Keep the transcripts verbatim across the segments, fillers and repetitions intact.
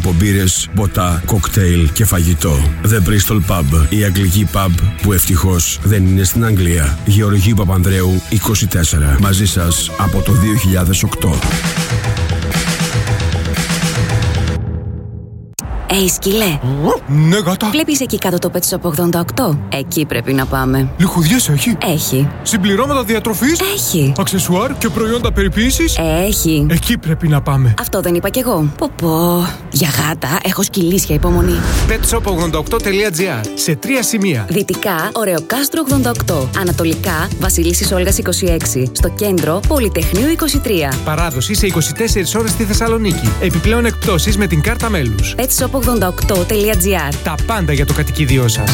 από μπύρες, ποτά, κοκτέιλ και φαγητό. The Bristol Pub, η αγγλική pub που ευτυχώς δεν είναι στην Αγγλία. Γεωργίου Παπανδρέου είκοσι τέσσερα. Μαζί σας από το δύο χιλιάδες οκτώ. Ει, σκυλέ. Ναι, γάτα. Βλέπεις εκεί κάτω το Pet Shop ογδόντα οκτώ? Εκεί πρέπει να πάμε. Λιχουδιές έχει? Έχει. Συμπληρώματα διατροφής? Έχει. Αξεσουάρ και προϊόντα περιποίησης? Έχει. Εκεί πρέπει να πάμε. Αυτό δεν είπα κι εγώ. Πω πω. Για γάτα έχω σκυλίσια υπομονή. pet shop ογδόντα οκτώ τελεία τζι άρ. Σε τρία σημεία. Δυτικά, Ωρεοκάστρο ογδόντα οκτώ. Ανατολικά, Βασιλίσσης Όλγας είκοσι έξι. Στο κέντρο, Πολυτεχνείου είκοσι τρία. Παράδοση σε είκοσι τέσσερις ώρες στη Θεσσαλονίκη. Επιπλέον εκπτώσεις με την κάρτα μέλους. pet shop ογδόντα οκτώ τελεία τζι άρ. Τα πάντα για το κατοικίδιό σας.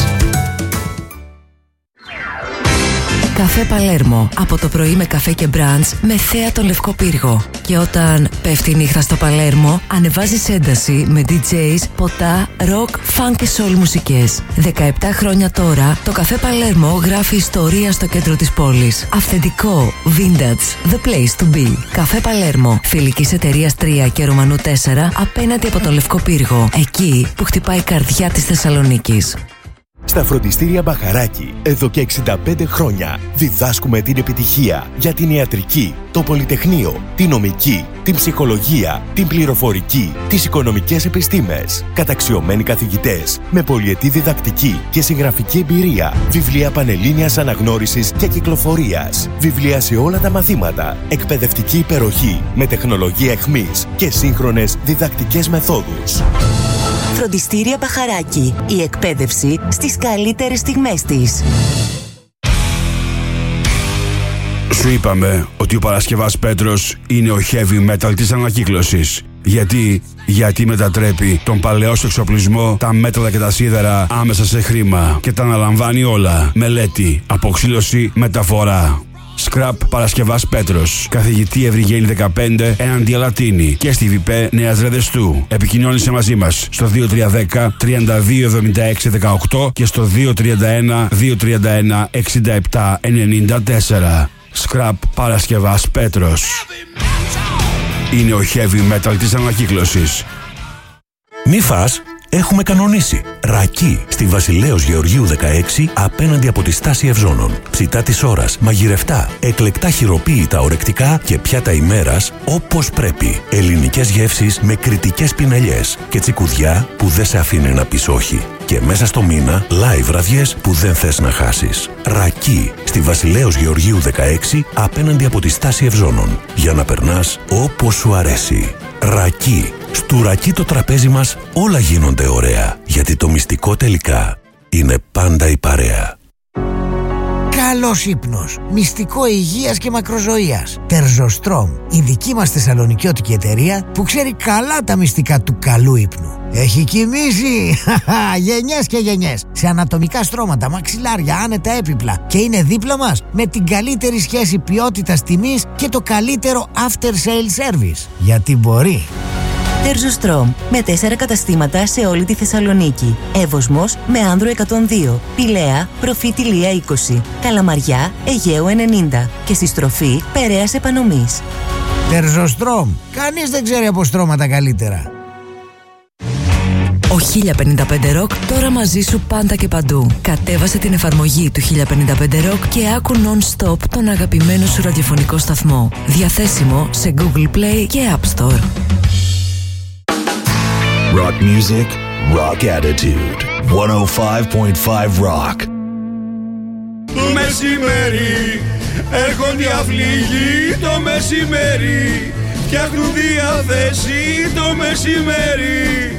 Καφέ Παλέρμο. Από το πρωί με καφέ και μπραντς με θέα τον Λευκό Πύργο. Και όταν πέφτει η νύχτα στο Παλέρμο, ανεβάζεις ένταση με ντι τζέις, ποτά, ροκ, φαν και σολ μουσικές. δεκαεπτά χρόνια τώρα, το Καφέ Παλέρμο γράφει ιστορία στο κέντρο της πόλης. Αυθεντικό, vintage, the place to be. Καφέ Παλέρμο, φιλικής εταιρείας τρία και Ρουμανού τέσσερα, απέναντι από τον Λευκό Πύργο. Εκεί που χτυπάει η καρδιά της Θεσσαλονίκης. Στα φροντιστήρια Μπαχαράκι, εδώ και εξήντα πέντε χρόνια, διδάσκουμε την επιτυχία για την ιατρική, το πολυτεχνείο, την νομική, την ψυχολογία, την πληροφορική, τις οικονομικές επιστήμες. Καταξιωμένοι καθηγητές, με πολυετή διδακτική και συγγραφική εμπειρία, βιβλία πανελλήνιας αναγνώρισης και κυκλοφορίας, βιβλία σε όλα τα μαθήματα, εκπαιδευτική υπεροχή με τεχνολογία εχμής και σύγχρονες διδακτικές μεθόδους. Φροντιστήρια Μπαχαράκι. Η εκπαίδευση στις καλύτερες στιγμές της. Σου είπαμε ότι ο Παρασκευάς Πέτρος είναι ο heavy metal της ανακύκλωσης. Γιατί, γιατί μετατρέπει τον παλαιό σου εξοπλισμό, τα μέταλλα και τα σίδερα άμεσα σε χρήμα και τα αναλαμβάνει όλα. Μελέτη, αποξήλωση, μεταφορά. Scrap Παρασκευάς Πέτρος. Καθηγητή Ευρυγένη δεκαπέντε, Εναντία Λατίνη και στη ΒΙΠΕ Νέας Ρεδεστού. Επικοινώνησε μαζί μας στο δύο τρία ένα μηδέν τριάντα δύο εβδομήντα έξι δεκαοκτώ και στο δύο τρία ένα δύο τρία ένα εξήντα επτά ενενήντα τέσσερα. Scrap Παρασκευάς Πέτρος. Είναι ο heavy metal της ανακύκλωσης. Μη φας, έχουμε κανονίσει. Ρακί στη Βασιλέως Γεωργίου δεκαέξι απέναντι από τη στάση Ευζώνων. Ψητά της ώρας, μαγειρευτά, εκλεκτά χειροποίητα ορεκτικά και πιάτα ημέρας όπως πρέπει. Ελληνικές γεύσεις με κριτικές πινελιές και τσικουδιά που δεν σε αφήνει να πεις όχι. Και μέσα στο μήνα, live βραδιές που δεν θες να χάσεις. Ρακί στη Βασιλέως Γεωργίου δεκαέξι απέναντι από τη στάση Ευζώνων. Για να περνάς όπως σου αρέσει. Ρακί. Στου Ρακί το τραπέζι μας όλα γίνονται ωραία. Γιατί το μυστικό τελικά είναι πάντα η παρέα. Καλός ύπνος. Μυστικό υγείας και μακροζωίας. Τερζοστρόμ. Η δική μας θεσσαλονικιώτικη εταιρεία που ξέρει καλά τα μυστικά του καλού ύπνου. Έχει κοιμήσει γενιές και γενιές σε ανατομικά στρώματα, μαξιλάρια, άνετα έπιπλα και είναι δίπλα μας με την καλύτερη σχέση ποιότητας τιμής και το καλύτερο after sale service. Γιατί μπορεί. Τερζοστρόμ με τέσσερα καταστήματα σε όλη τη Θεσσαλονίκη. Εύωσμος με Άνδρο εκατόν δύο, Πηλαία, Προφήτη Λία είκοσι, Καλαμαριά, Αιγαίου ενενήντα και στη στροφή Περαίας Επανομής. Τερζοστρόμ. Κανείς δεν ξέρει από στρώματα καλύτερα. Ο χίλια πενήντα πέντε Rock τώρα μαζί σου πάντα και παντού. Κατέβασε την εφαρμογή του χίλια πενήντα πέντε Rock και άκου non-stop τον αγαπημένο σου ραδιοφωνικό σταθμό. Διαθέσιμο σε Google Play και App Store. Rock music, rock attitude. εκατόν πέντε κόμμα πέντε Rock. Το μεσημέρι έρχονται οι αυλίγοι το μεσημέρι. Φτιάχνουν διαθέση το μεσημέρι.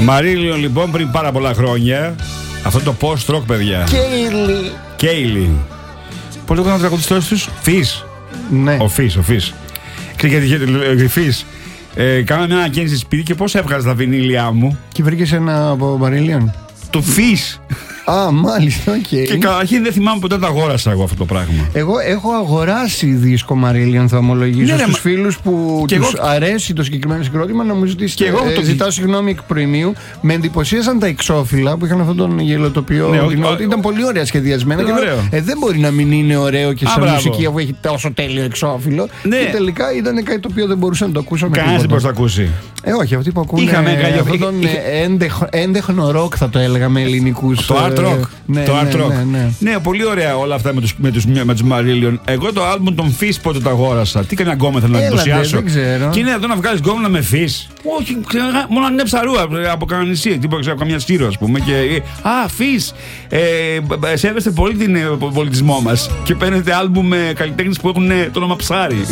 Μαρίλιον λοιπόν πριν πάρα πολλά χρόνια. Αυτό το post-rock, παιδιά. Κέιλι. Κέιλι. Πώς το έκανα να τραγουδιστός τους? Φις. Ναι. Ο Φις, ο Φις. Ξέρετε, Φις. Ε, κάναμε μια ανακαίνιση σπίτι και πώς έβγαζα τα βινίλια μου. Και βρήκες ένα από Μαρίλιον. Το Φις. Α, μάλιστα, οκ. Okay. Και καταρχήν δεν θυμάμαι ποτέ το αγόρασα εγώ αυτό το πράγμα. Εγώ έχω αγοράσει δίσκο Μαρίλιον, θα ομολογήσω, ναι, στους μα... φίλους που τους εγώ... αρέσει το συγκεκριμένο συγκρότημα. Νομίζω ότι και εγώ ε, το ζητάω συγγνώμη εκ προημίου. Με εντυπωσίασαν τα εξώφυλλα που είχαν αυτόν τον γελοτοπιό. Ναι, ότι ο... ήταν πολύ ωραία σχεδιασμένα. Και λέω, ε, δεν μπορεί να μην είναι ωραίο και σαν μουσική αφού έχει τόσο τέλειο εξώφυλλο. Ναι. Και τελικά ήταν κάτι το οποίο δεν μπορούσε να το ακούσω. Κανένα δεν μπορούσε να το ακούσει. Ε, όχι, αυτοί που ακούνε αυτόν τον έντεχνο ροκ, θα το έλεγα με ελληνικούς. Το art rock. Ναι, το art ναι, rock. ναι, ναι. Ναι, πολύ ωραία όλα αυτά με τους, με τους, με τους Marillion. Εγώ το άλμπουμ των Fish πότε το αγόρασα. Τι κανένα γκόμενα θέλω να εντυπωσιάσω. Δεν ξέρω. Και είναι εδώ να βγάλεις γκόμενα με Fish. Όχι, μόνο αν είναι ψαρούα από κανένα νησί. Τίποτα ξέρω, καμιά Σύρο, ας πούμε. Και, α, Fish. Ε, σέβεστε πολύ τον πολιτισμό μας. Και παίρνετε άλμπουμ με καλλιτέχνες που έχουν το όνομα ψάρι.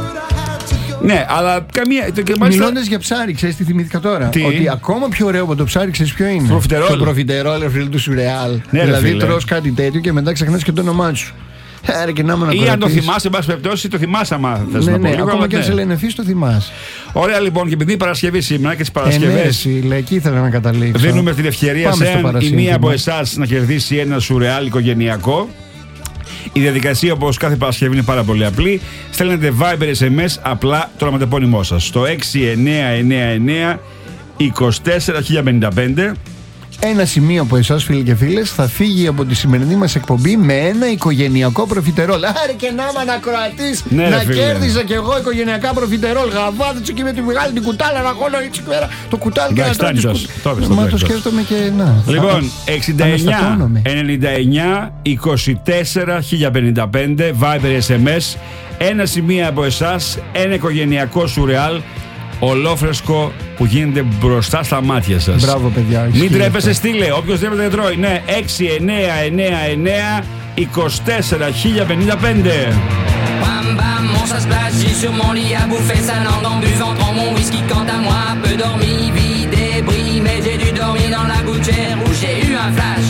Ναι, αλλά καμία. Μιλώντας για ψάρι, ξέρεις τι θυμήθηκα τώρα? Τι? Ότι ακόμα πιο ωραίο από το ψάρι, ξέρεις ποιο είναι? Προφιτερόλ. Το προφιτερόλ, ρε φίλε, του σουρεάλ. Ναι, δηλαδή τρως κάτι τέτοιο και μετά ξεχνάς και το όνομά σου. Άρα και να με ή αν το θυμάσαι, εν πάση περιπτώσει, το θυμάσαι άμα θες ναι, να πω. Ναι, λίγο, ακόμα αλλά και αν ναι. σε λένε Φις, το θυμάσαι. Ωραία λοιπόν, και επειδή είναι Παρασκευή σήμερα και τις Παρασκευές. Ε, ναι, λέει, εκεί ήθελα να καταλήξω. Δίνουμε την ευκαιρία σε έναν ή μία από εσάς να κερδίσει ένα σουρεάλ οικογενειακό. Η διαδικασία, όπως κάθε Παρασκευή, είναι πάρα πολύ απλή. Στέλνετε Viber ες εμ ες απλά το ονοματεπώνυμό σας στο έξι εννιά εννιά εννιά είκοσι τέσσερα χίλια πενήντα πέντε. Ένα σημείο από εσάς, φίλοι και φίλες, θα φύγει από τη σημερινή μας εκπομπή με ένα οικογενειακό προφιτερόλ. Άρε και να είμαι ανακροατής, ναι, να φίλε. κέρδιζα κι εγώ οικογενειακά προφιτερόλ. Γαβάδετσο και με τη μεγάλη την κουτάλα να χώνω έτσι πέρα το κουτάλι και να τρώω. Μα το σκέφτομαι και να. Λοιπόν, εξήντα εννιά ενενήντα εννιά είκοσι τέσσερα χίλια πενήντα πέντε Viber ες εμ ες. Ένα σημείο από εσάς, ένα οικογενειακό σουρεάλ ολόφρεσκο που γίνεται μπροστά στα μάτια σας. Μπράβο, παιδιά. Μην τρέπεσαι, στείλε. Όποιος τρέπεται δεν τρώει. Ναι, έξι εννιά εννιά εννιά είκοσι τέσσερα χίλια πενήντα πέντε. Bam bam, mon chasse plage, j'ai sur mon lit à bouffer sa langue en buvant trop mon whisky. Quant à moi, peu dormi, vie débris, mais j'ai dû dormir dans la gouttière où j'ai eu un flash.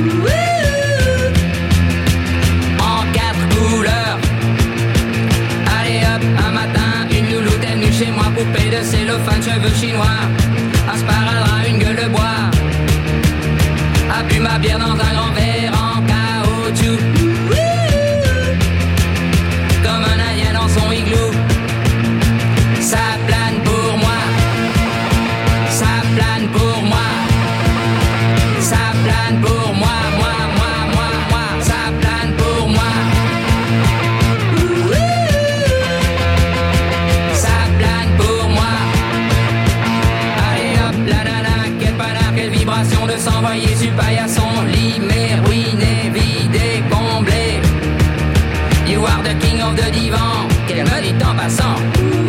En quatre couleurs. Allez hop, un matin, une louloute est venue chez moi, poupée de cellophane, cheveux chinois, un sparadrap, une gueule de bois, a bu ma bière dans un grand verre en caoutchouc. Comme un indien dans son igloo. Ça plane pour moi. Ça plane pour moi. Ça plane pour moi, moi, moi, moi, moi. Ça plane pour moi. Ça plane pour moi. Allez hop, la la la, quel panard, quelle vibration de s'envoyer sur paillasson. Lit, mais ruiné, vidé, comblé. You are the king of the divan. Qu'elle me dit en passant.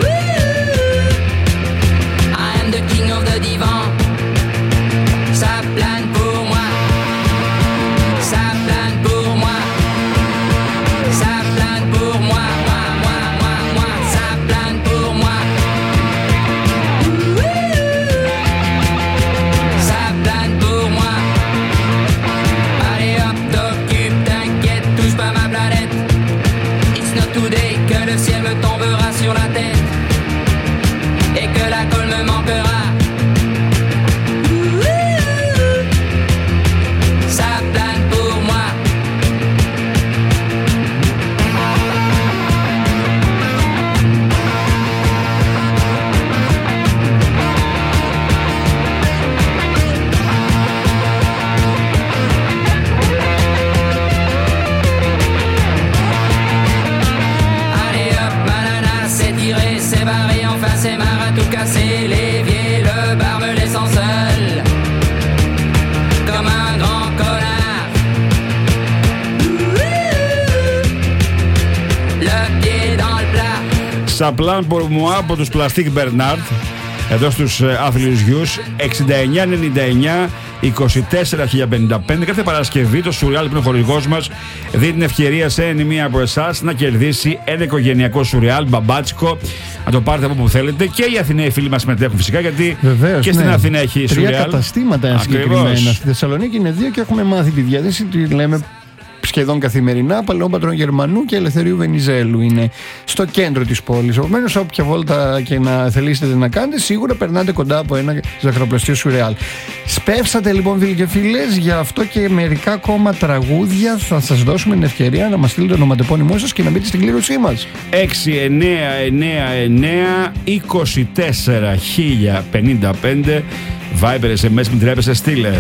I am the king of the divan. Ça plane pour moi. Ça plane pour moi. Ça plane pour moi. Moi, moi, moi, moi. Ça plane pour moi. Ça plane pour moi. Allez hop, t'occupe, t'inquiète, touche pas ma planète. It's not today que le ciel me tombera sur la tête et que la colle me manquera. Ça plane pour moi. Allez hop, banana, c'est tiré, c'est barré, enfin c'est marre à tout casser. L'évier, le bar me laissant seul, comme un grand connard. Le pied dans le plat. Σαπλάν Πορμουά από τους Plastic Bernard. Εδώ στους άθλιους γιους. Εξήντα εννιά ενενήντα εννιά είκοσι τέσσερα χίλια πενήντα πέντε. Κάθε Παρασκευή το Σουρεάλ που είναι ο χορηγός μας δίνει την ευκαιρία σε ένα ή μία από εσάς να κερδίσει ένα οικογενειακό Σουρεάλ μπαμπάτσικο. Να το πάρετε από όπου θέλετε. Και οι Αθηναίοι φίλοι μας συμμετέχουν φυσικά, γιατί βεβαίως, και στην ναι. Αθήνα έχει Σουρεάλ. Τρία καταστήματα είναι συγκεκριμένα. Στη Θεσσαλονίκη είναι δύο και έχουμε μάθει τη διάθεση. Τη λέμε σχεδόν καθημερινά. Παλαιόπατρων Γερμανού και Ελευθερίου Βενιζέλου είναι στο κέντρο της πόλης. Επομένως, όποια βόλτα και να θελήσετε να κάνετε, σίγουρα περνάτε κοντά από ένα ζαχαροπλαστείο Σουρεάλ. Σπεύσατε λοιπόν, φίλοι και φίλες, γι' αυτό και μερικά ακόμα τραγούδια θα σας δώσουμε την ευκαιρία να μας στείλετε το ονοματεπώνυμό σας και να μπείτε στην κλήρωσή μας. έξι εννέα εννέα εννέα είκοσι τέσσερα χίλια πενήντα πέντε. Viber, ες εμ ες, μην τρέπεσαι, στείλε.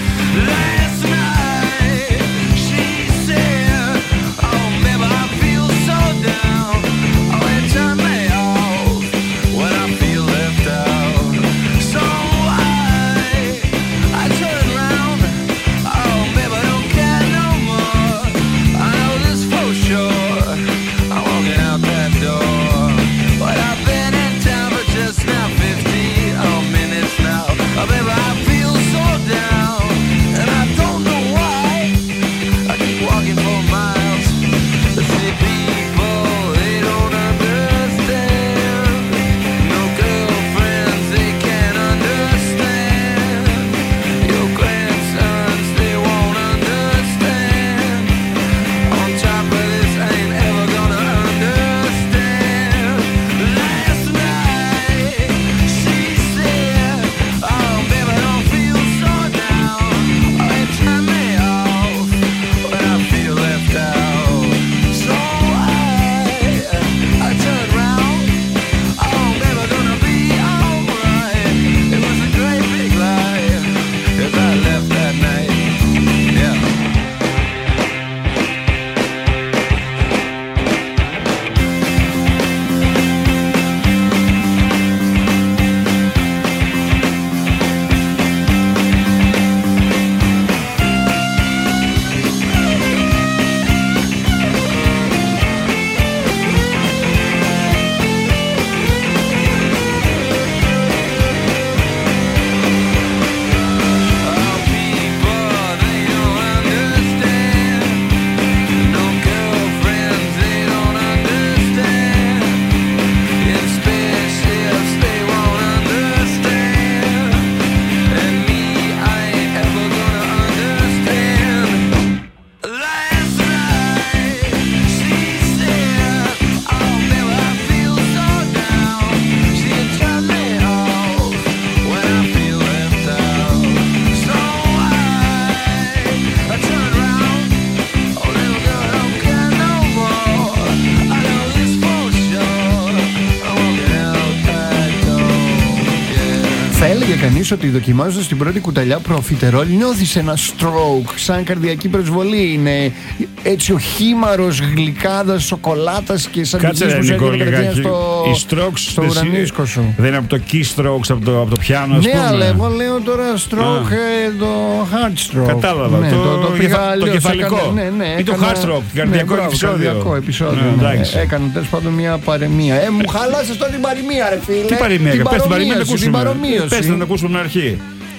Κανείς ότι δοκιμάζοντας την πρώτη κουταλιά προφιτερόλ νιώθεις ένα stroke, σαν καρδιακή προσβολή. Είναι έτσι ο χήμαρος γλυκάδας, σοκολάτας και σαν κάτσε ρε Νικό λιγάκι. Στο, οι strokes στο ουρανίσκο σου. Δεν είναι από το key strokes, από το, από το πιάνο. Ναι, αλλά εγώ λέω τώρα stroke, ε, το hard stroke. Κατάλαβα. Ναι, το, το, το, πήγα το κεφαλικό. Έκανα, ναι, ναι, ή το έκανα, hard stroke, καρδιακό ναι, επεισόδιο. Καρδιακό επεισόδιο. Ναι, ναι. Έκανα τέλος πάντων μια παρεμία. Ε, μου χαλάσες τώρα την παρεμία, ρε φίλε. Τι παρεμία, πες την παρεμία να ακούσουμε. Πες την να ακούσουμε την αρχή.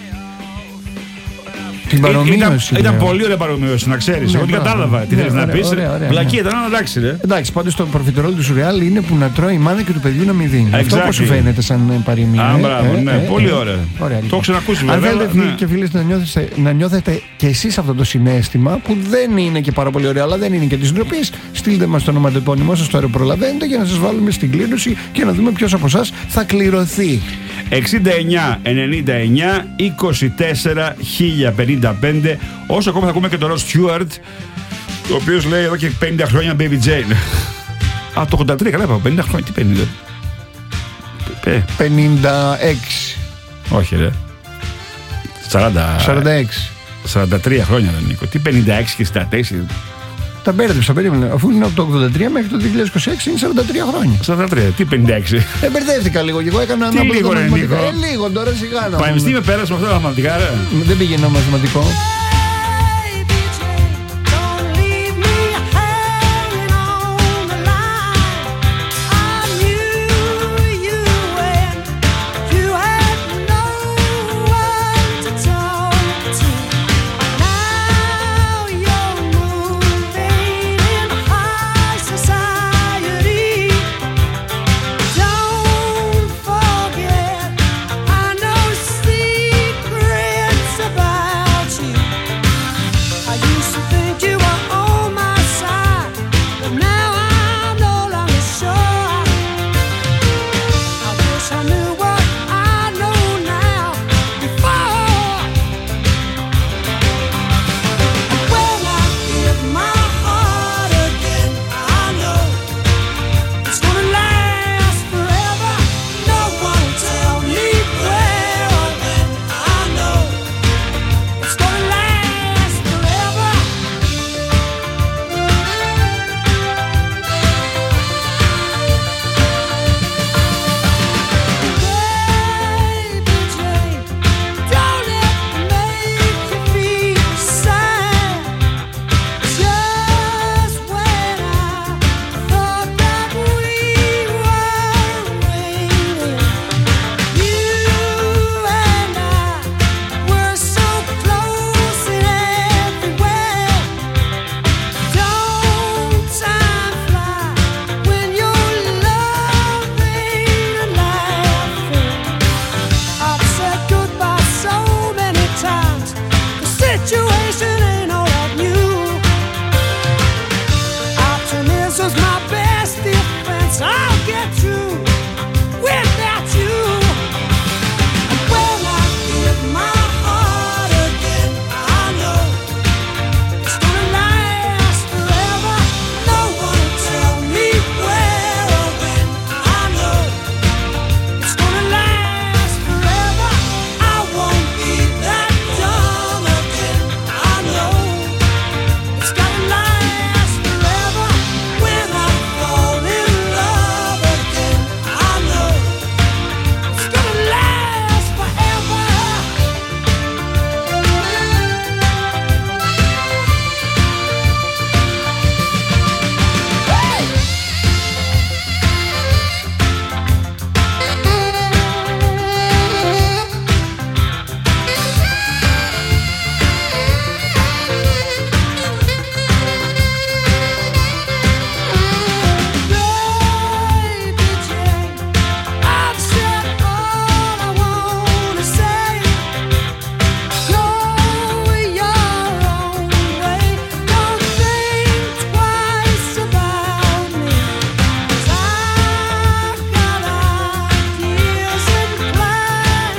Την παρομοίωση. Ήταν, ήταν πολύ ωραία παρομοίωση, να ξέρεις. Ναι, εγώ την κατάλαβα. Τι ναι, θέλεις να πεις. Βλακία ήταν, εντάξει, ρε. Εντάξει, πάντως το προφιτερόλ του Σουρεάλ είναι που να τρώει η μάνα και του παιδιού να μην δίνει. Exactly. Αυτό πώς σου φαίνεται σαν παροιμία. Α, μπράβο, ε, ναι, ε, πολύ ε, ωραία. ωραία. Το έχω ξανακούσει, βέβαια. Αν θέλετε, φίλοι ναι. και φίλες, να νιώθετε, να νιώθετε και εσείς αυτό το συναίσθημα που δεν είναι και πάρα πολύ ωραίο, αλλά δεν είναι και της ντροπής, στείλτε μας το ονοματεπώνυμό σας το αεροπρολαβαίνετε για να σας βάλουμε στην κλήρωση και να δούμε ποιος από εσάς θα κληρωθεί. εξήντα εννέα ενενήντα εννέα είκοσι τέσσερα χίλια πενήντα πέντε. Όσο ακόμα θα ακούμε και τον Ρος Στιούαρτ, ο οποίος λέει εδώ και πενήντα χρόνια Baby Jane. Α, το ογδόντα τρία, καλά είπα, πενήντα χρόνια, τι πενήντα. πενήντα έξι. Όχι ρε. σαράντα... σαράντα έξι. σαράντα τρία χρόνια δεν Νίκο. Τι πενήντα έξι και σαράντα τέσσερα. Τα μπέρδεψα, περίμενα. Αφού είναι από το ογδόντα τρία μέχρι το δύο χιλιάδες είκοσι έξι είναι σαράντα τρία χρόνια. σαράντα τρία, τι πενήντα έξι. Ε, μπερδεύτηκα λίγο και εγώ έκανα τι ένα λίγο ρε Νίκο. Ε, λίγο τώρα σιγά να. Πανεπιστήμιο πέρασε με αυτό το μαθηματικά ρε. Δεν πήγαινε μαθηματικό.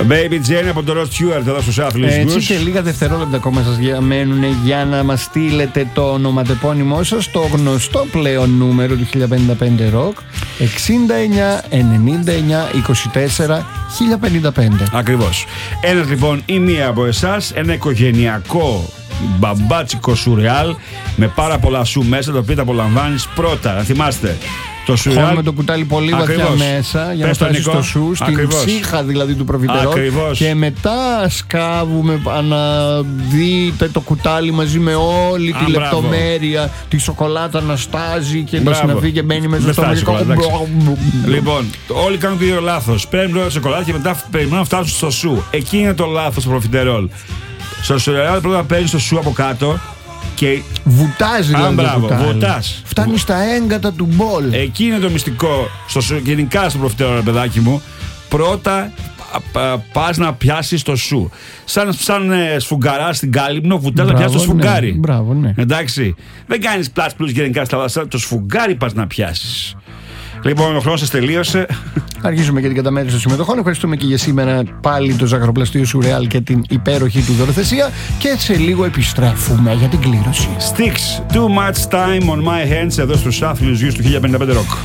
Baby Jane από τον Rod Stewart εδώ στους Athletes. Έτσι και λίγα δευτερόλεπτα ακόμα σας μένουν για να μας στείλετε το ονοματεπώνυμό σας στο γνωστό πλέον νούμερο του χίλια πενήντα πέντε Rock εξήντα εννιά ενενήντα εννιά είκοσι τέσσερα χίλια πενήντα πέντε. Ακριβώς. Ένας λοιπόν ή μία από εσάς, ένα οικογενειακό μπαμπάτσικο σουρεάλ με πάρα πολλά σου μέσα, το οποίο τα απολαμβάνεις πρώτα. Να θυμάστε. Το σουρεάλ με το κουτάλι πολύ βαθιά μέσα για Πες να φτάσει στο σου, στην Ακριβώς. ψύχα δηλαδή του προφιτερόλ. Και μετά σκάβουμε να δείτε το κουτάλι μαζί με όλη Α, τη μπράβο. λεπτομέρεια, τη σοκολάτα να στάζει και μπράβο. να συναφεί και μπαίνει μέσα στο μαγικό. Λοιπόν, όλοι κάνουν το ίδιο λάθος. Παίρνουν πρώτα σοκολάτα και μετά περιμένουν να φτάσουν στο σου. Εκεί είναι το λάθος στο προφιτερόλ. Στο σουρεάλ πρώτα παίρνει το σου από κάτω. Και βουτάζει δηλαδή. Μπράβο, βουτάς. Φτάνει στα έγκατα του μπολ. Εκεί είναι το μυστικό. Στο, γενικά στο προφιτερόλ, παιδάκι μου. Πρώτα πας να πιάσεις το σου. Σαν, σαν ε, σφουγγαρά στην κάλυμνο, βουτάς να πιάσεις το σφουγγάρι. Ναι, μπράβο, ναι. Εντάξει. Δεν κάνεις πλάς πλούς γενικά στα βασά. Το σφουγγάρι πας να πιάσεις. Λοιπόν, ο χρόνος σας τελείωσε. Αρχίζουμε και την καταμέτρηση των συμμετοχών. Ευχαριστούμε και για σήμερα πάλι το ζαχαροπλαστείο Σουρεάλ και την υπέροχη του δωροθεσία. Και σε λίγο επιστρέφουμε για την κλήρωση. Sticks, too much time on my hands εδώ στους Athletes Youth του χίλια πενήντα πέντε Rock.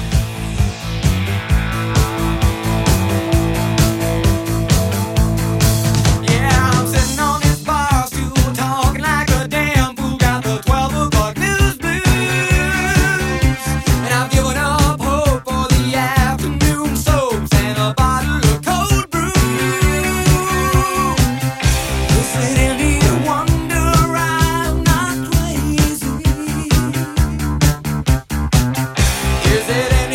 Is it any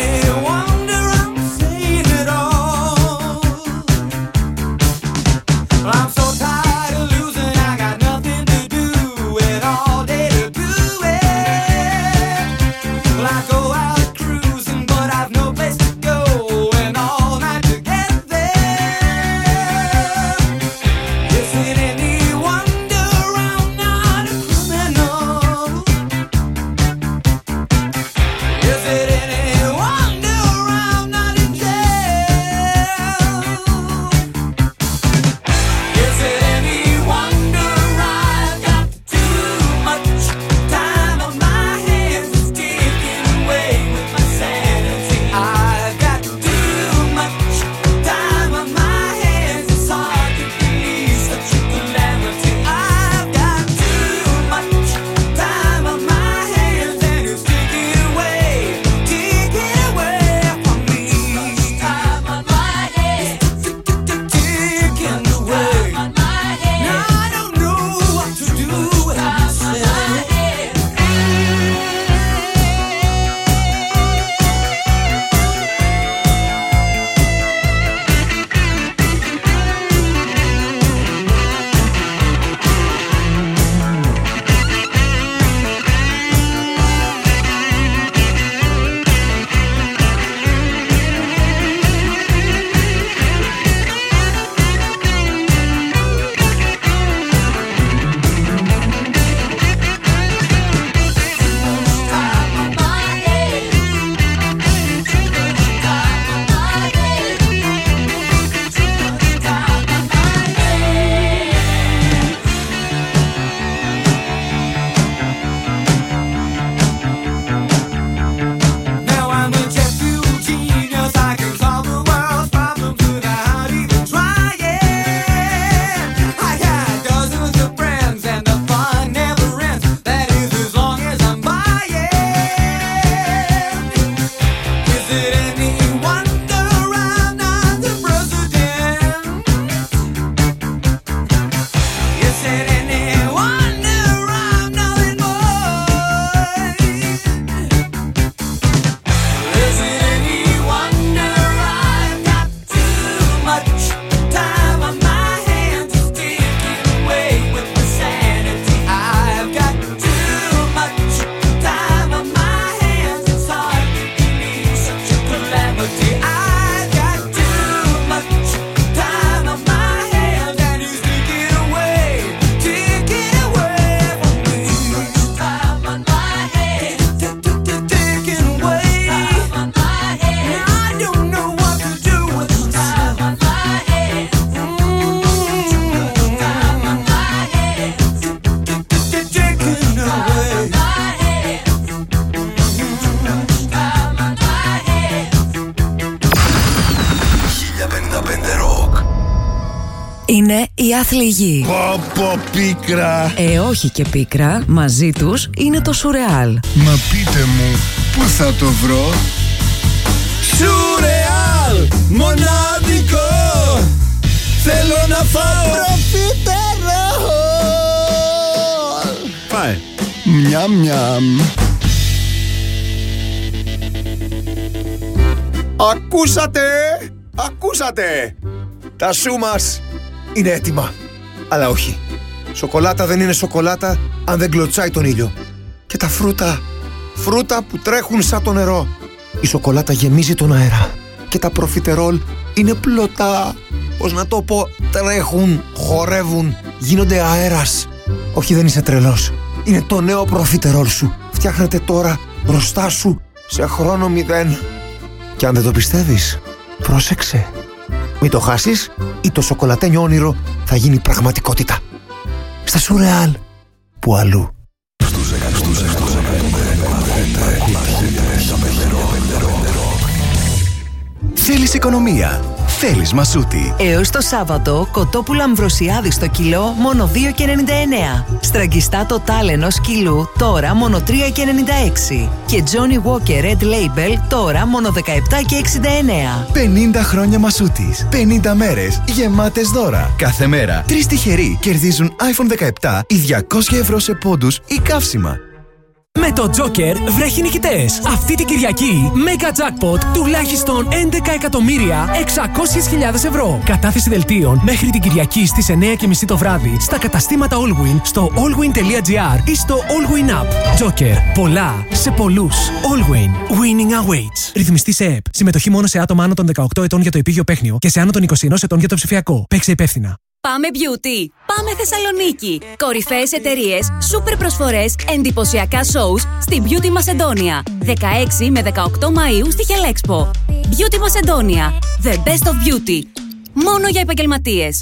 είναι οι άθλοι γη. Πω πω πίκρα. Ε, όχι και πίκρα. Μαζί τους είναι το Σουρεάλ. Μα πείτε μου, πού θα το βρω? Σουρεάλ, μοναδικό. Θέλω να φάω προφιτερόλ. Φάε. Μιαμ μιαμ. Ακούσατε! Ακούσατε! Τα σου μας είναι έτοιμα. Αλλά όχι. Σοκολάτα δεν είναι σοκολάτα αν δεν κλωτσάει τον ήλιο. Και τα φρούτα, φρούτα που τρέχουν σαν το νερό. Η σοκολάτα γεμίζει τον αέρα. Και τα προφιτερόλ είναι πλωτά. Πώς να το πω, τρέχουν, χορεύουν, γίνονται αέρας. Όχι, δεν είσαι τρελός. Είναι το νέο προφιτερόλ σου. Φτιάχνεται τώρα μπροστά σου σε χρόνο μηδέν. Και αν δεν το πιστεύεις, πρόσεξε. Μην το χάσεις ή το σοκολατένιο όνειρο θα γίνει πραγματικότητα. Στα Σουρεάλ, που αλλού. Θέλεις οικονομία? Θέλεις Μασούτη. Έως το Σάββατο, κοτόπουλα Αμβροσιάδη στο κιλό μόνο δύο και ενενήντα εννέα. Στραγγιστά το τάλενος κιλού τώρα μόνο τρία και ενενήντα έξι. Και Johnny Walker Red Label τώρα μόνο δεκαεπτά και εξήντα εννέα. πενήντα χρόνια Μασούτης. πενήντα μέρες γεμάτες δώρα. Κάθε μέρα τρεις τυχεροί κερδίζουν άιφον δεκαεπτά ή διακόσια ευρώ σε πόντους ή καύσιμα. Με το Joker βρέχει νικητές. Αυτή την Κυριακή, Mega Jackpot τουλάχιστον έντεκα εκατομμύρια εξακόσιες χιλιάδες ευρώ. Κατάθεση δελτίων μέχρι την Κυριακή στις εννιά και μισή το βράδυ στα καταστήματα Allwin, στο allwin τελεία gr ή στο Allwin App. Joker. Πολλά σε πολλούς. Allwin. Winning awaits. Ρυθμιστή σε ΕΠ. Συμμετοχή μόνο σε άτομα άνω των δεκαοκτώ ετών για το επίγειο παίχνιο και σε άνω των είκοσι ενός ετών για το ψηφιακό. Παίξε υπεύθυνα. Πάμε Beauty! Πάμε Θεσσαλονίκη! Κορυφαίες εταιρείες, σούπερ προσφορές, εντυπωσιακά shows στη Beauty Μασεντόνια. δεκαέξι με δεκαοκτώ Μαΐου στη Χελέξπο. Beauty Μασεντόνια. The best of beauty. Μόνο για επαγγελματίες.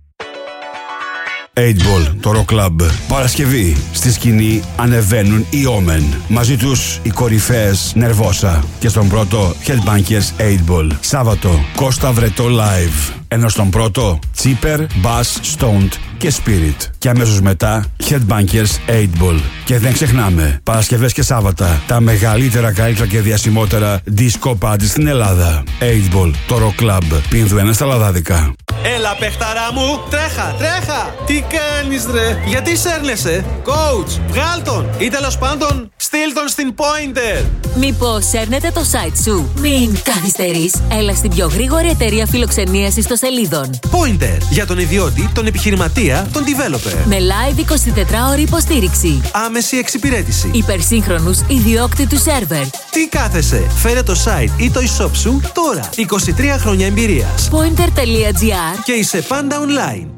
οκτώ Ball, το Rock Club. Παρασκευή, στη σκηνή ανεβαίνουν οι Omen. Μαζί τους οι κορυφαίες Nervosa. Και στον πρώτο Headbangers οκτώ Ball. Σάββατο, Κώστα Βρετό Live. Ενώ στον πρώτο Cheaper, Bass, Stoned και Spirit. Και αμέσως μετά Headbangers οκτώ Ball. Και δεν ξεχνάμε, Παρασκευές και Σάββατα, τα μεγαλύτερα, καλύτερα και διασημότερα disco party στην Ελλάδα. οκτώ Ball, το Rock Club. Πίνδου ένα στα λαδάδικα. Έλα παιχταρά μου, τρέχα, τρέχα! Τι κάνεις ρε, γιατί σέρνεσαι? Coach, βγάλ' τον! Ή τέλος πάντων, στείλ' τον στην Pointer! Μήπως σέρνετε το site σου? Μην καθυστερείς, έλα στην πιο γρήγορη εταιρεία φιλοξενίας ιστοσελίδων. Pointer, για τον ιδιώτη, τον επιχειρηματία, τον developer. Με live εικοσιτετράωρη υποστήριξη. Άμεση εξυπηρέτηση. Υπερσύγχρονους ιδιόκτητους σερβερ. Τι κάθεσαι, φέρε το site ή το e-shop σου τώρα. είκοσι τρία χρόνια εμπειρίας. Pointer τελεία gr και είσαι πάντα online.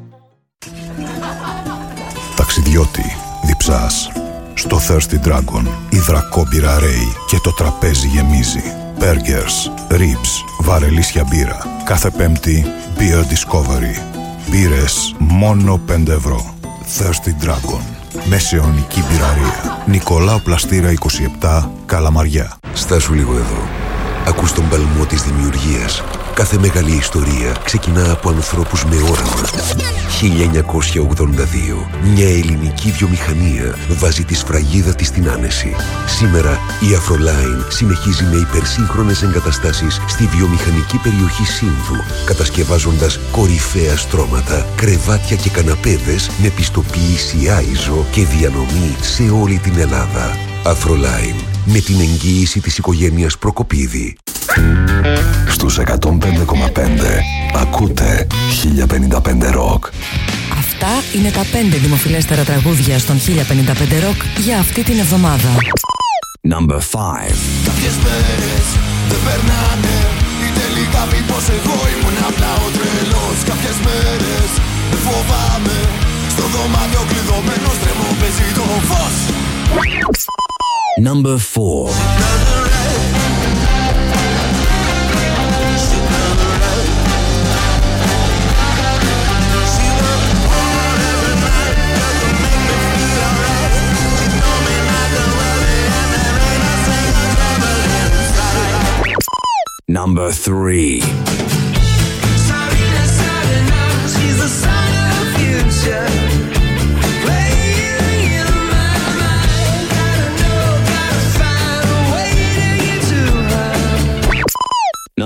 Ταξιδιώτη, διψάς. Στο Thirsty Dragon, υδρακόμπυρα ρέει και το τραπέζι γεμίζει. Burgers, ribs, βαρελίσια μπύρα. Κάθε Πέμπτη, Beer Discovery. Μπύρες μόνο πέντε ευρώ. Thirsty Dragon. Μεσαιωνική μπυραρία. Νικολάου Πλαστήρα είκοσι επτά, Καλαμαριά. Στάσου λίγο εδώ. Ακούς τον παλμό της δημιουργίας. Κάθε μεγάλη ιστορία ξεκινά από ανθρώπους με όραμα. χίλια εννιακόσια ογδόντα δύο. Μια ελληνική βιομηχανία βάζει τη σφραγίδα της στην άνεση. Σήμερα η Afroline συνεχίζει με υπερσύγχρονες εγκαταστάσεις στη βιομηχανική περιοχή Σύνδου, κατασκευάζοντας κορυφαία στρώματα, κρεβάτια και καναπέδες με πιστοποίηση άιζο και διανομή σε όλη την Ελλάδα. Afroline, με την εγγύηση της οικογένειας Προκοπίδη. Στους εκατόν πέντε κόμμα πέντε ακούτε χίλια πενήντα πέντε Rock. Αυτά είναι τα πέντε δημοφιλέστερα τραγούδια στον χίλια πενήντα πέντε Rock για αυτή την εβδομάδα. Number five. Κάποιες μέρες δεν περνάνε ή τελικά μήπως εγώ ήμουν απλά ο τρελός. Κάποιες μέρες φοβάμαι στο δωμάτιο κλειδωμένος τρέμω παίζει το φως. Number four. Number three. She's the sun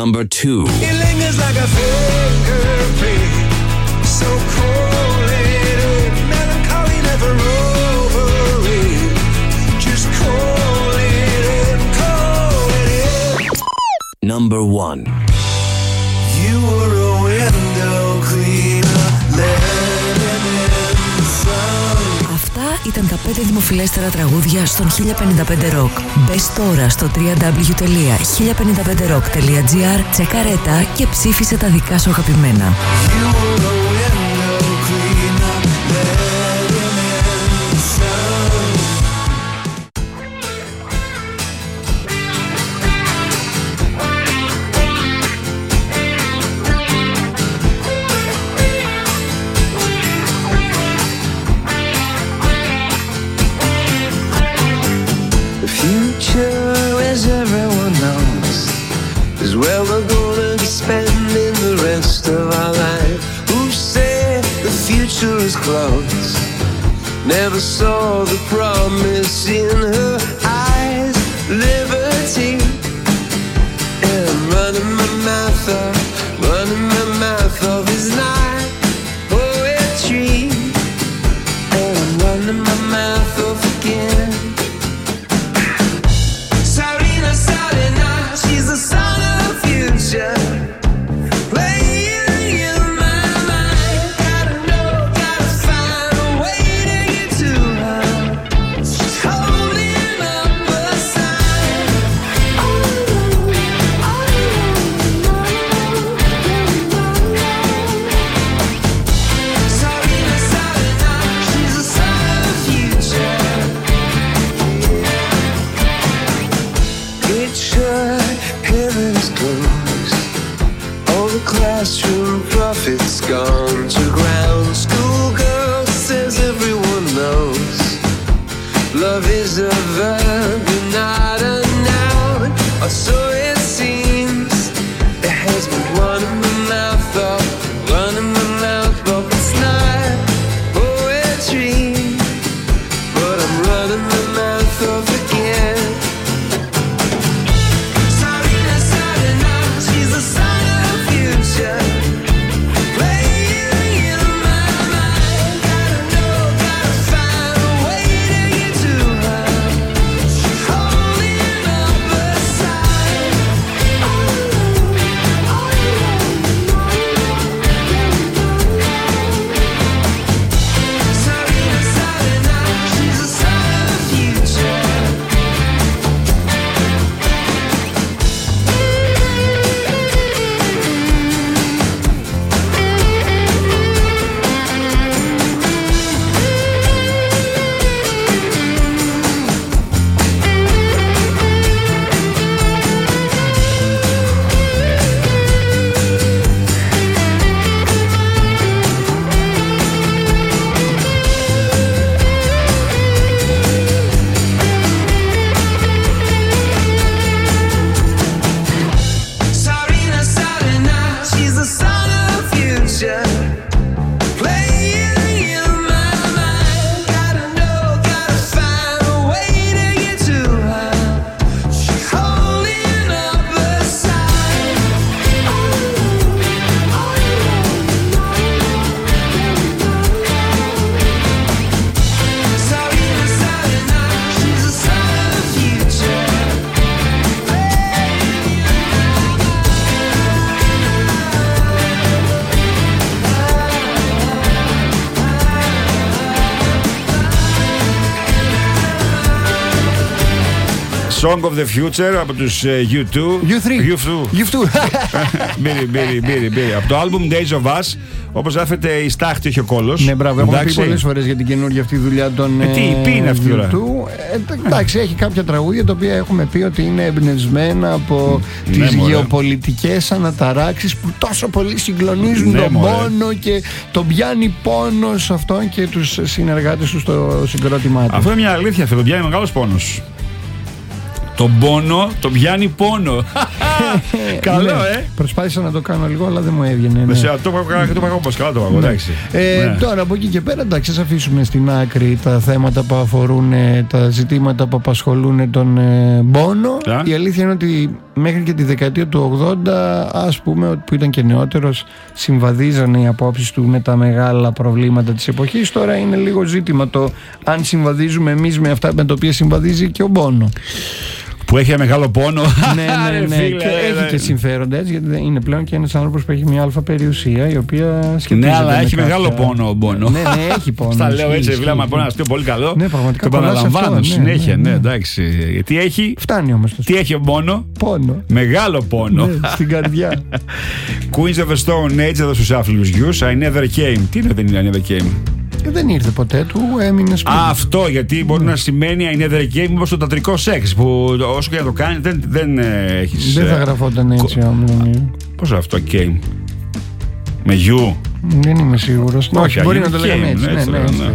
number two. It lingers like a fingerprint, so cold-headed, melancholy, never over it. Just call it in, call it in. Number one. You were a window cleaner, letting in the sun. Αυτά ήταν τα πέντε δημοφιλέστερα τραγούδια στον χίλια πενήντα πέντε Rock. Μπες τώρα στο double-u double-u double-u τελεία χίλια πενήντα πέντε rock τελεία gr, τσεκάρε τα και ψήφισε τα δικά σου αγαπημένα. As everyone knows, is where we're gonna be spending the rest of our life. Who said the future is close? Never saw the promise in her eyes. Liberty, and I'm running my mouth off, running my mouth off is not poetry, and I'm running my mouth off again. She's the son of the future, playing in my mind. Gotta know, gotta find a way to get to her. She's holding up a sign. Oh, oh, oh, Sarina, Sarina, she's the son of the future. Get sure heaven's closed. All the classroom prophets gone to ground. Schoolgirl says everyone knows love is a verb and not a noun. Or so it seems. It has been running my mouth off, running my mouth off. It's not poetry, but I'm running my mouth off again. Song of the Future από τους uh, γιου τού. γιου θρι. γιου τού. γιου τού. Μπήρε, μπήρε, μπήρε, μπήρε. Από το album Days of Us, όπως γράφεται η στάχτη, όχι ο κόλος. Ναι, μπράβο. Έχουμε πει πολλές φορές για την καινούργια αυτή δουλειά των ε, τι, ποιοι είναι αυτή τώρα. Ε, εντάξει, έχει κάποια τραγούδια τα οποία έχουμε πει ότι είναι εμπνευσμένα από ναι, τις μωρέ. γεωπολιτικές αναταράξεις που τόσο πολύ συγκλονίζουν ναι, τον μωρέ. πόνο και τον πιάνει πόνος αυτόν και τους συνεργάτες του στο συγκρότημά του. Αυτό είναι μια αλήθεια, αυτό τον πιάνει μεγάλος πόνος. Τον πόνο, τον πιάνει πόνο. Καλό, ε! Προσπάθησα να το κάνω λίγο, αλλά δεν μου έβγαινε. Το παγώ όπως καλά το παγώ, εντάξει. Τώρα από εκεί και πέρα, εντάξει, ας αφήσουμε στην άκρη τα θέματα που αφορούν τα ζητήματα που απασχολούν τον Μπόνο. Η αλήθεια είναι ότι μέχρι και τη δεκαετία του ογδόντα, ας πούμε, που ήταν και νεότερος, συμβαδίζανε οι απόψεις του με τα μεγάλα προβλήματα της εποχής. Τώρα είναι λίγο ζήτημα το αν συμβαδίζουμε εμείς με αυτά με τα οποία συμβαδίζει και ο Μπόνο. Που έχει ένα μεγάλο πόνο. Ναι, ναι, ναι. Και έχει και συμφέροντα, έτσι, γιατί είναι πλέον και ένας άνθρωπος που έχει μια αλφα περιουσία η οποία σχετίζεται. Ναι, αλλά έχει μεγάλο πόνο ο Μπόνο. Ναι, ναι, έχει πόνο. Στα λέω έτσι, φίλα μου, ένα αστείο πολύ καλό. Ναι, πραγματικά. Το παραλαμβάνω συνέχεια, ναι, εντάξει. Τι έχει. Φτάνει όμως. Τι έχει ο Μπόνο. Πόνο. Μεγάλο πόνο. Στην καρδιά. Queens of the Stone Age εδώ στους άφλιους γιους. I never came. Τι είναι δεν είναι I never came. Δεν ήρθε ποτέ, του έμεινε σπίτι. Α, αυτό γιατί μπορεί mm. να σημαίνει I never came, μήπως το τατρικό σεξ που όσο και να το κάνει δεν, δεν ε, έχεις. Δεν θα γραφόταν έτσι κο... όμως. Πώς αυτό came. Με you. Δεν είμαι σίγουρος. Όχι, μπορεί να το λέγαμε έτσι. Ναι, ναι, ναι, ναι.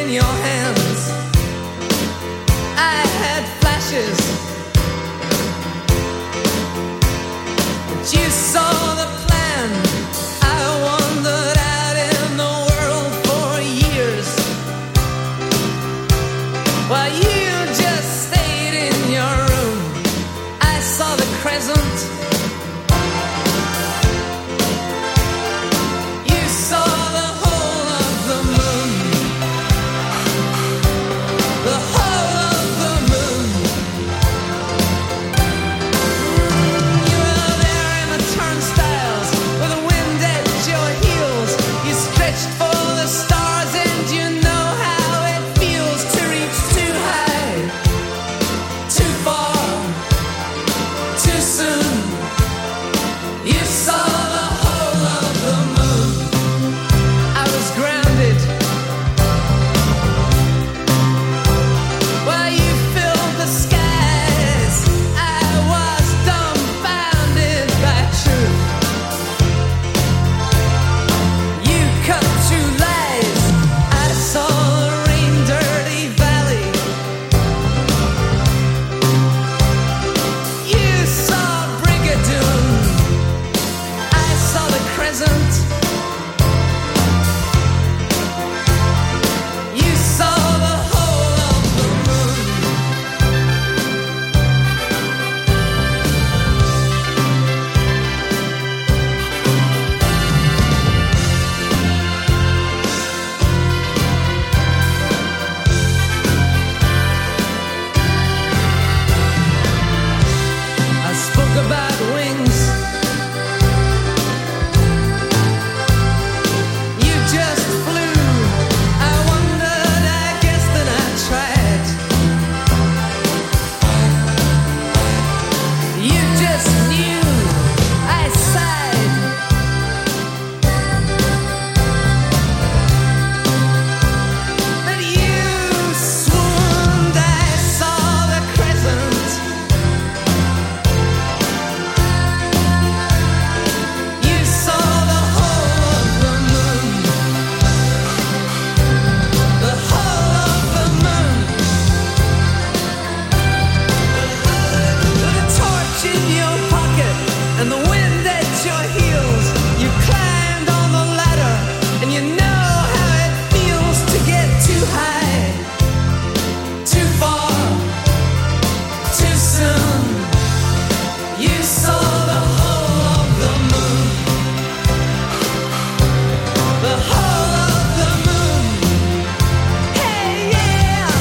your hands. I had flashes, but you saw the plan. I wandered out in the world for years, while you just stayed in your room. I saw the crescent. You saw the whole of the moon. The whole of the moon. You were there in the turnstiles with the wind at your heels. You stretched for the stars and you know how it feels to reach too high, too far, too soon. You saw the whole of the moon. I was grounded while you filled the skies. I was dumbfounded by truth. You cut through lies. I saw the rain-dirty valley. You saw Brigadoon. I saw the crescent. You saw the whole of the moon. I spoke about wings. You just flew. I wondered, I guess that I tried. You just knew. I sighed. But you swooned. I saw the crescent. You saw the whole of the moon. The whole of the moon. With a torch in your pocket and the wind at your heels, you climbed on the ladder and you know how it feels to get too high, too far, too soon. You saw the whole of the moon. The whole of the moon. Hey, yeah.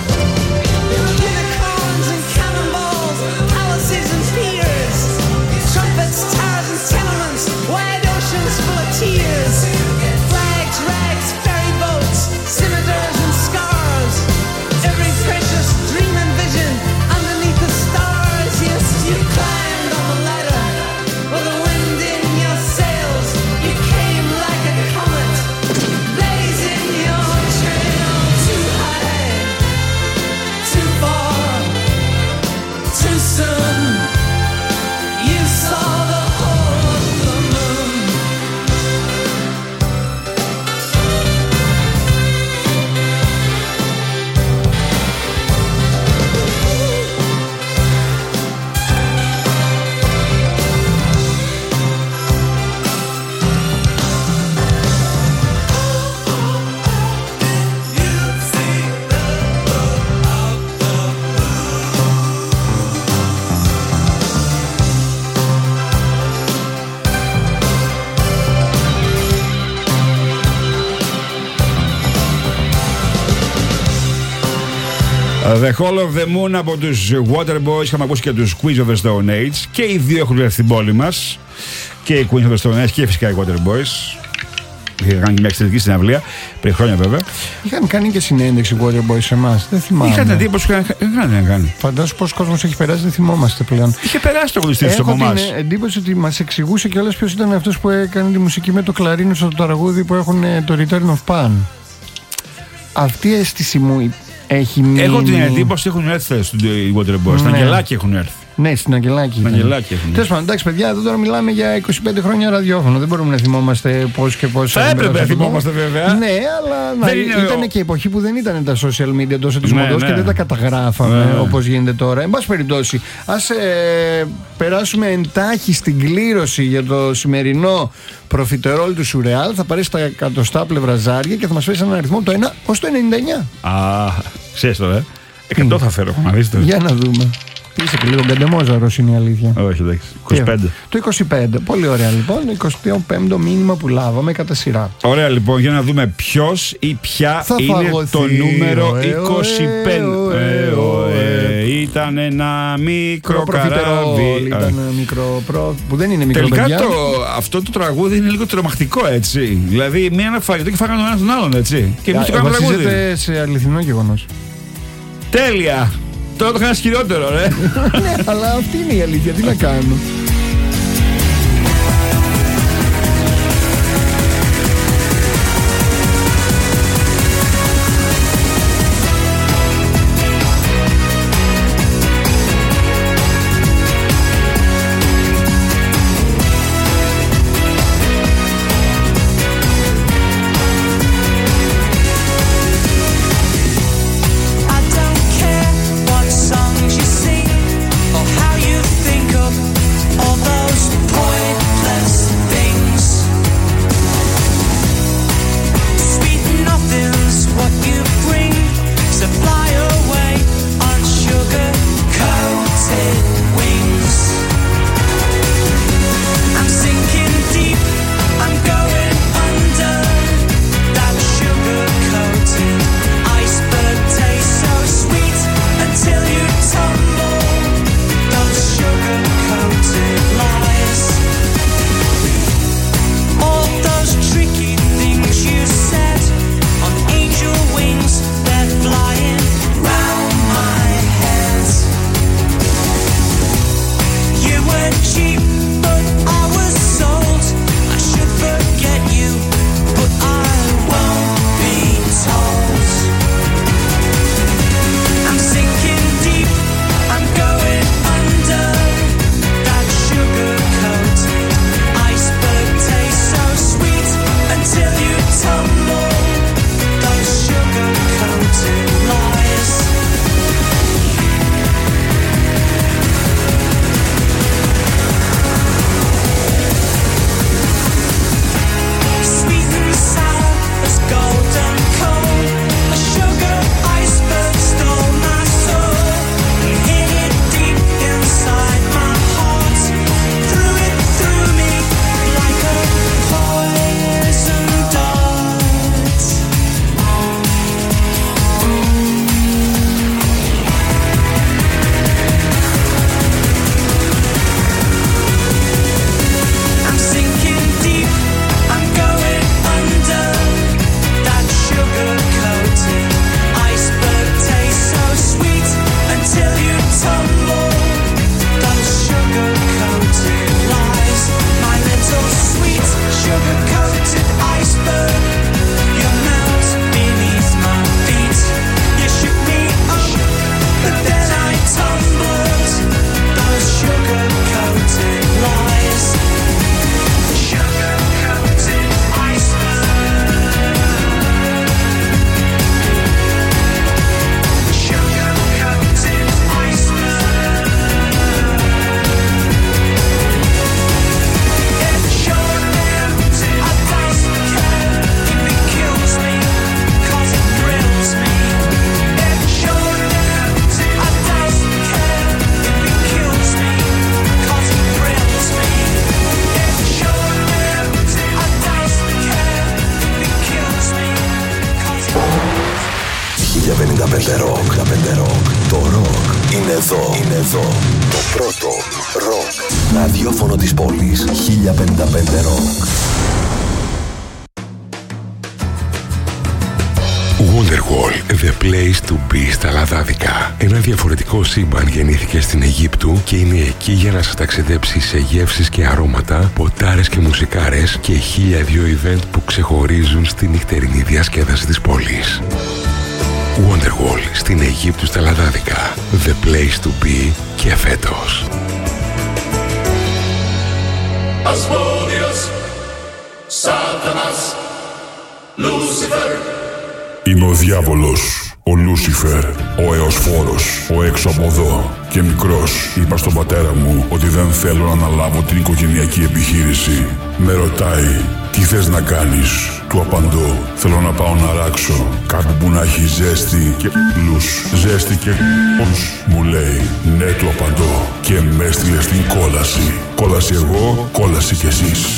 Unicorns and cannonballs, palaces and piers, trumpets, towers and tenements, wide oceans full of tears, flags, rags, ferry boats, scimitars and scars, every precious dream and vision underneath the stars. Yes, you climbed on the ladder with the wind in your sails. You came like a comet, blazing your trail too high, too far, too soon. You saw the whole of the moon. The Hall of the Moon από τους Waterboys. Είχαμε ακούσει και τους Queens of the Stone Age. Και οι δύο έχουν έρθει στην πόλη μας. Και οι Queens of the Stone Age και φυσικά οι Waterboys. Είχαν κάνει μια εξαιρετική συναυλία πριν χρόνια βέβαια. Είχαν κάνει και συνέντευξη Waterboys σε εμάς. Δεν θυμάμαι. Είχαν εντύπωση που είχαν κάνει. Φαντάζομαι πως κόσμος έχει περάσει, δεν θυμόμαστε πλέον. Είχε περάσει το κολλιστήριο από εμάς. Έχω την εντύπωση ότι μας εξηγούσε κιόλας ποιος ήταν αυτός που έκανε τη μουσική με το κλαρίνο στο τραγούδι που έχουν το Return of Pan. Αυτή η αίσθηση μου έχει μείνει. Έχω την εντύπωση ότι έχουν έρθει οι Waterboys. Τα αγγελάκια έχουν έρθει. Ναι, στην Αγγελάκη. Τέλος πάντων, εντάξει, παιδιά, εδώ τώρα μιλάμε για είκοσι πέντε χρόνια ραδιόφωνο. Δεν μπορούμε να θυμόμαστε πώς και πώς. Θα έπρεπε να θυμόμαστε, βέβαια. Ναι, αλλά ήταν είναι... και εποχή που δεν ήταν τα social media τόσο τη μοντός ναι, ναι. και δεν τα καταγράφαμε ναι. όπως γίνεται τώρα. Εν πάση περιπτώσει, ας ε, περάσουμε εντάχει στην κλήρωση για το σημερινό προφιτερόλ του Σουρεάλ. Θα πάρει στα εκατοστά πλευρά ζάρια και θα μας φέρει έναν αριθμό το ένα ως το ενενήντα εννιά. Α, ξέρεις το, ε. εκατό θα φέρω, να δεις το. Για να δούμε. Είσαι και λίγο γκαντεμόζαρος, είναι η αλήθεια. Όχι, εντάξει. είκοσι πέντε. Το είκοσι πέντε. Πολύ ωραία, λοιπόν. Το εικοστό πέμπτο μήνυμα που λάβαμε κατά σειρά. Ωραία, λοιπόν, για να δούμε ποιος ή ποια θα είναι φαγωθεί, το νούμερο ε, είκοσι πέντε. Ε, ε, ε, ήταν ένα μικρό καράβι. Ήταν ένα μικρό προ... που δεν είναι μικρό. Τελικά παιδιά. Το, αυτό το τραγούδι είναι λίγο τρομακτικό, έτσι. Δηλαδή, μία ένα φαγητό και φάγανε τον ένα τον άλλον, έτσι. Και εμείς το κάνουμε τραγούδι. Βασίζεται σε αληθινό γεγονός. Τέλεια! Τώρα το είχα χειρότερο, ρε. Ναι, αλλά αυτή είναι η αλήθεια. Τι να κάνω. χίλια πενήντα πέντε ροκ. Το ροκ είναι εδώ. Είναι εδώ. Το πρώτο ροκ ραδιόφωνο της πόλης. χίλια πενήντα πέντε ροκ. Wonderwall, the place to be στα Λαδάδικα. Ένα διαφορετικό σύμπαν γεννήθηκε στην Αιγύπτου και είναι εκεί για να σας ταξιδέψει σε γεύσεις και αρώματα, ποτάρες και μουσικάρες και χίλια δύο event που ξεχωρίζουν στη νυχτερινή διασκέδαση της πόλης. Wonderwall στην Αιγύπτου στα Λαδάδικα. The place to be και φέτος. Ασμόδιος, Σάτανας, Λούσιφερ. Είμαι ο διάβολος, ο Λούσιφερ, ο Εωσφόρος, ο έξω από εδώ. Και μικρός είπα στον πατέρα μου ότι δεν θέλω να αναλάβω την οικογενειακή επιχείρηση. Με ρωτάει τι θες να κάνεις. Του απαντώ θέλω να πάω να ράξω κάπου που να έχει ζέστη και λους. Ζέστη και λους. Μου λέει ναι, του απαντώ και με έστειλε στην κόλαση. Κόλαση εγώ, κόλαση κι εσείς.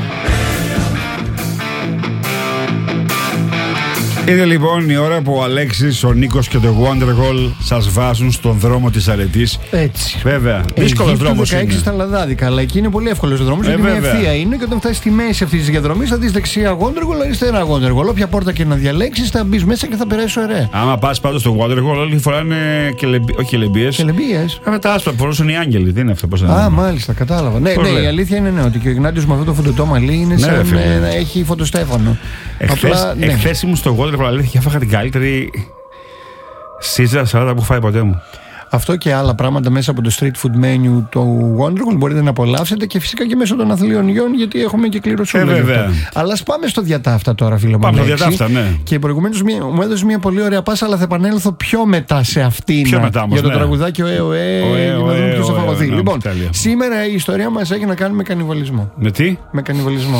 Είναι λοιπόν η ώρα που ο Αλέξης, ο Νίκος και το Wonderwall σας βάζουν στον δρόμο της αρετής. Έτσι. Βέβαια. Δύσκολος δρόμος είναι. δεκαέξι στα Λαδάδικα, αλλά εκεί είναι πολύ εύκολος δρόμος. Ε, γιατί μια ευθεία είναι και όταν φτάσει στη μέση αυτής της διαδρομής θα δεις δεξιά Wonderwall, αριστερά Wonderwall. Όποια πόρτα και να διαλέξεις θα μπεις μέσα και θα περάσεις ωραία. Άμα πας πάντως στο Wonderwall, όλοι φοράνε κελεμπι... όχι κελεμπίες. Κελεμπίες. Αυτά τα άσπρα που φορούσαν οι άγγελοι. Τι είναι αυτό, πώς Α, μάλιστα, κατάλαβα. Ναι, ναι, η αλήθεια είναι ναι, ότι και ο Ιγνάτιος με αυτό το φωτοτό μαλλί είναι σαν να έχει φωτοστέφανο. Εχθές ήμουν στο Wonderwall, αλήθεια, και έφαγα την καλύτερη σίζα σαλάτα που φάει ποτέ μου. Αυτό και άλλα πράγματα μέσα από το street food menu του Wonderwall μπορείτε να απολαύσετε και φυσικά και μέσω των αθλίων γιών, γιατί έχουμε και κληροσούλα. Ε, βέβαια. Αλλά ας πάμε στο διατάφτα τώρα, φίλε μου. Πάμε στο διατάφτα, ναι. Και προηγουμένως μου έδωσε μια πολύ ωραία πάσα, αλλά θα επανέλθω πιο μετά σε αυτήν. Πιο μετά όμως, για το ναι. τραγουδάκι ο ΕΟΕ, για να δούμε ποιος θα φαγωθεί. Λοιπόν, σήμερα η ιστορία μας έχει να κάνει με κανιβαλισμό. Με τι? Με κανιβαλισμό.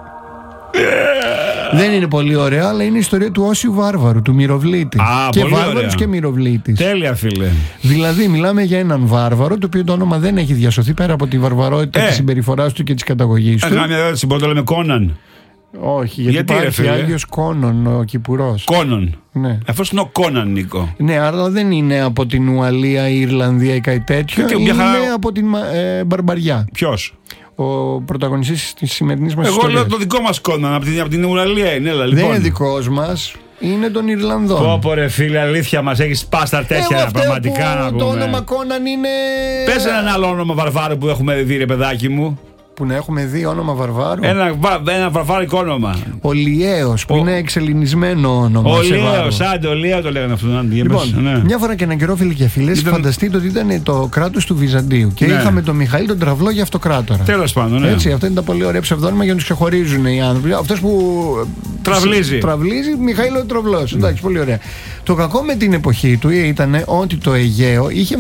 Δεν είναι πολύ ωραία, αλλά είναι η ιστορία του Όσιου Βάρβαρου, του Μυροβλήτη. Α, και Βάρβαρος και Μυροβλήτης. Τέλεια, φίλε. Δηλαδή, μιλάμε για έναν Βάρβαρο, το οποίο το όνομα δεν έχει διασωθεί πέρα από τη βαρβαρότητα ε. τη συμπεριφορά του και τη καταγωγή του. Έκανα μια ερώτηση, μπορούμε να λέμε Κόναν. Όχι, γιατί, γιατί υπάρχει Άγιος Κόνον, ο Κυπουρός. Κόνον. Ναι. Αυτός είναι ο Κόναν, Νίκο. Ναι, άρα δεν είναι από την Ουαλία ή Ιρλανδία ή κάτι τέτοιο. Και είναι χαρά... από την ε, Μπαρμπαριά. Ποιος? Ο πρωταγωνιστής της σημερινής μας ιστορίας. Εγώ λέω το δικό μας Κόναν, από την, από την Ουραλία είναι. Έλα, λοιπόν. Δεν είναι δικός μας, είναι των Ιρλανδών. Πω πω ρε φίλε, αλήθεια μας έχεις πας τα τέτοια πραγματικά να πούμε. Το όνομα Κόναν είναι... Πες ένα άλλο όνομα βαρβάρου που έχουμε δει ρε παιδάκι μου. Που να έχουμε δει όνομα βαρβάρου. Ένα, ένα βαρβάρικο όνομα. Ο Λιέος, που ο... είναι εξελληνισμένο όνομα. Ο Λιέος, άντε, ο Λιέο το λέγανε αυτόν. Λοιπόν, ναι. Μια φορά και έναν καιρό, φίλοι και φίλες, ήταν... φανταστείτε ότι ήταν το κράτος του Βυζαντίου. Και ναι. είχαμε τον Μιχαήλ τον Τραυλό για αυτοκράτορα. Τέλος πάντων, ναι. Έτσι, αυτό είναι τα πολύ ωραία ψευδόνυμα για να τους ξεχωρίζουν οι άνθρωποι. Αυτός που. Τραυλίζει. Τραυλίζει, Μιχαήλ ο Τραυλός. Mm. Εντάξει, πολύ ωραία. Το κακό με την εποχή του ήταν ότι το Αιγαίο είχε